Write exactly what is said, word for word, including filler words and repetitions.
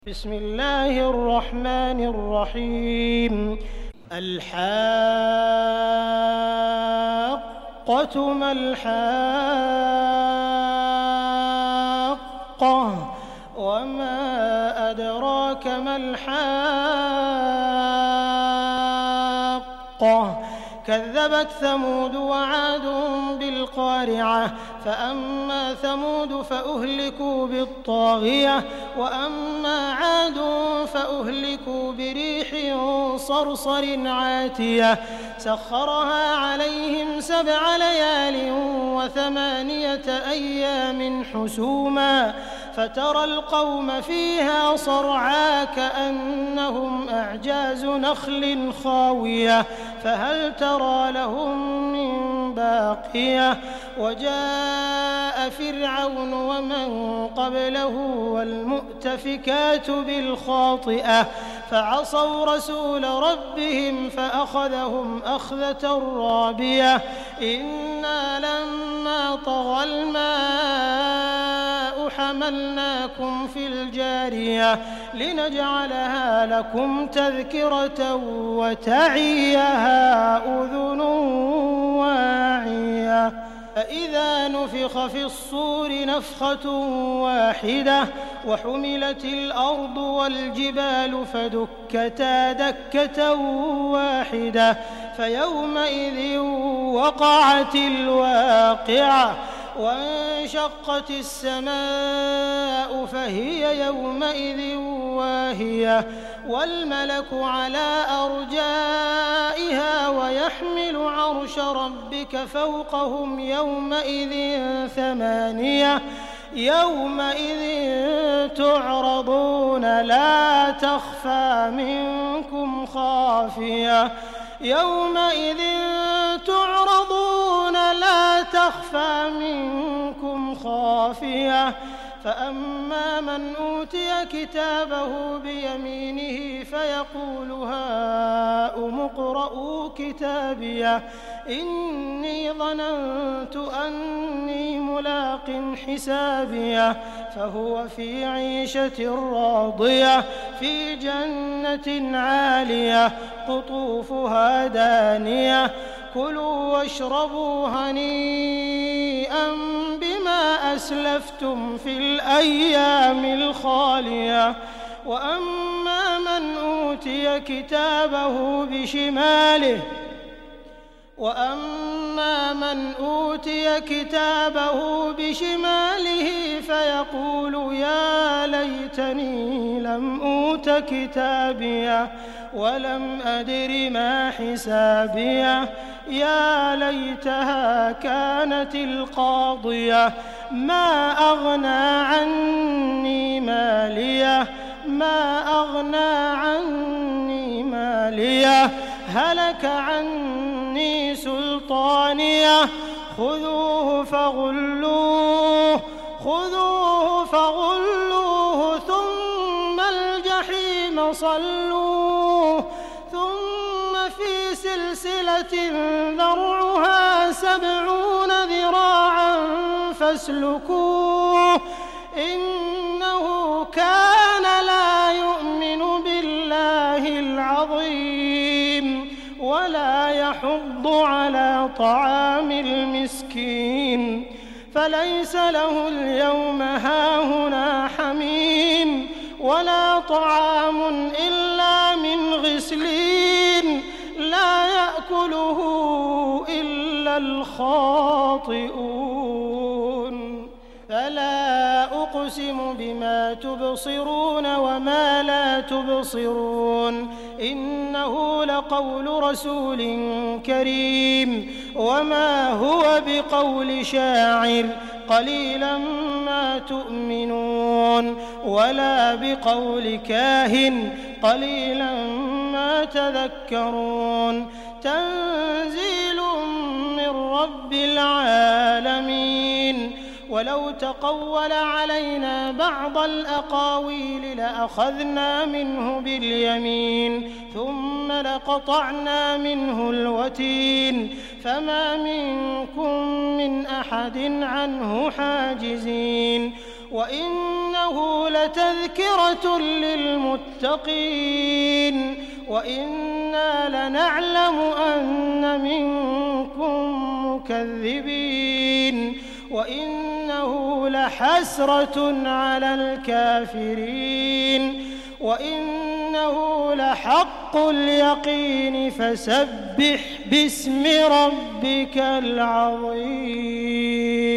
بسم الله الرحمن الرحيم. الحاقة ما الحاقة وما أدراك ما الحاقة كذبت ثمود وعاد بالقارعة فأما ثمود فأهلكوا بالطاغية وأما عاد فأهلكوا بريح صرصر عاتية سخرها عليهم سبع ليال وثمانية أيام حسوما فترى القوم فيها صرعى كأنهم أعجاز نخل خاوية فهل ترى لهم من باقية وجاء فرعون ومن قبله والمؤتفكات بالخاطئة فعصوا رسول ربهم فأخذهم أخذة رابية إنا لما طغى الماء حملناكم في الجارية لنجعلها لكم تذكرة وتعيها أذن واعية فإذا نفخ في الصور نفخة واحدة وحملت الأرض والجبال فدكتا دكة واحدة فيومئذ وقعت الواقعة وانشقت السماء فهي يومئذ واهية والملك على أرجائها ويحمل عرش ربك فوقهم يومئذ ثمانية يومئذ تعرضون لا تخفى منكم خافية يومئذ تعرضون لا تخفى منكم خافية فأما من أوتي كتابه بيمينه فيقول هاؤم اقرءوا كتابيه إني ظننت أني ملاق حسابيه فهو في عيشة راضية في جنة عالية قطوفها دانية كلوا واشربوا هنيئا بما أسلفتم في الأيام الخالية وأما من أوتي كتابه بشماله وأما من أوتي كتابه بشماله فيقول يا ليتني لم أوت كتابيه ولم أدر ما حسابيه يا ليتها كانت القاضية ما أغنى عني ماليه ما أغنى عني ماليه هلك عني سلطانيه خذوه فغلوه خذوه فغلوه ثم الجحيم صلوه ثم في سلسلة ذرعها سبعون ذراعا فاسلكوه إنه كان لا يؤمن بالله العظيم ولا يحض على طعام المسكين فليس له اليوم هاهنا حميم ولا طعام إلا من غسلين لا يأكله إلا الخاطئون فلا أقسم بما تبصرون وما لا تبصرون إنه لقول رسول كريم وما هو بقول شاعر قليلا ما تؤمنون ولا بقول كاهن قليلا ما تذكرون تنزيل من رب العالمين ولو تقول علينا بعض الأقاويل لأخذنا منه باليمين ثم لقطعنا منه الوتين فما منكم من أحد عنه حاجزين وإنه لتذكرة للمتقين وإنا لنعلم أن منكم مكذبين وإنه لحسرة على الكافرين وإنه لحق اليقين فسبح باسم ربك العظيم.